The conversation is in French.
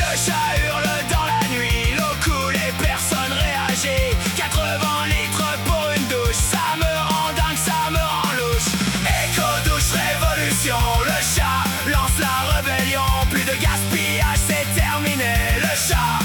Le chat hurle dans la nuit, l'eau coule et personne réagit. 80 litres pour une douche, ça me rend dingue, ça me rend louche. Éco-douche révolution, le chat lance la rébellion. Plus de gaspillage, c'est terminé, le chat